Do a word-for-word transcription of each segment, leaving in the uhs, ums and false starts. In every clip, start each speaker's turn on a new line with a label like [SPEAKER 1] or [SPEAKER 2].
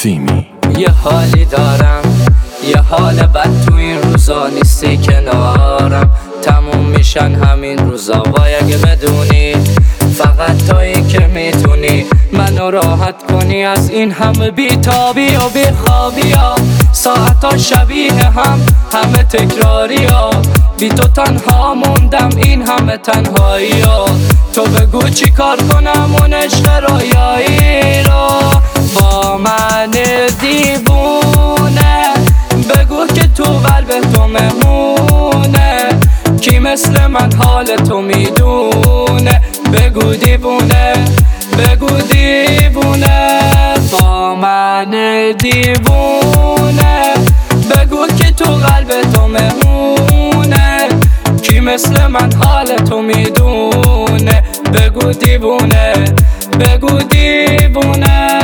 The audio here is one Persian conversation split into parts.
[SPEAKER 1] نسیمی.
[SPEAKER 2] یه حالی دارم، یه حال بد تو این روزا نیستی کنارم. تموم میشن همین روزا وای اگه بدونی فقط تویی که میتونی منو راحت کنی از این همه بیتابی و بیخوابی ها. ساعتا شبیه هم، همه تکراری ها. بی تو تنها موندم این همه تنهایی ها. تو بگو چی کار کنم اون عشق رویایی رو با من دیوونه. بگو که تو قلب تو مهمونه، کی مثل من حال تو میدونه. بگو دیوونه، بگو دیوونه با من دیوونه. بگو که تو قلب تو مهمونه، کی مثل من حال تو میدونه. بگو دیوونه، بگو دیوونه.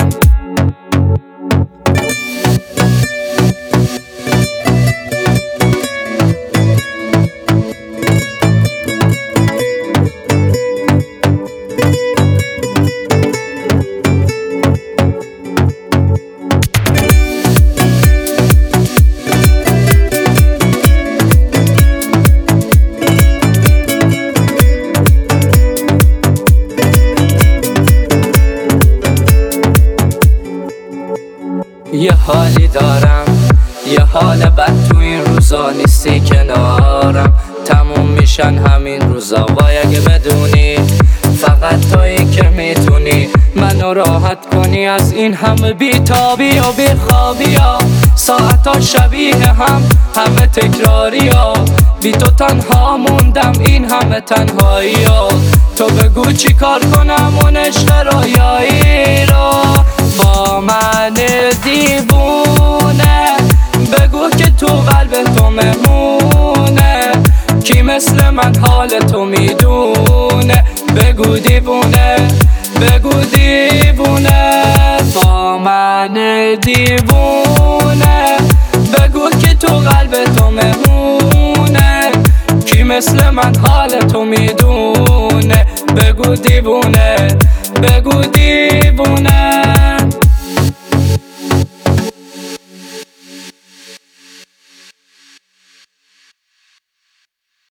[SPEAKER 2] یه حالی دارم، یه حال بد تو این روزا نیستی کنارم. تموم میشن همین روزا وای اگه بدونی فقط تویی که میتونی منو راحت کنی از این همه بیتابی و بیخوابی ها. ساعتا شبیه هم، همه تکراری ها. بی تو تنها موندم این همه تنهایی ها. تو بگو چی کار کنم اون عشق رویایی رو با من دیوونه. بگو که تو قلب تو مهمونه، کی مثل من حال تو میدونه. بگو دیوونه، بگو دیوونه با من دیوونه. بگو که تو قلب تو مهمونه، کی مثل من حال تو میدونه. بگو دیوونه، بگو دیوونه.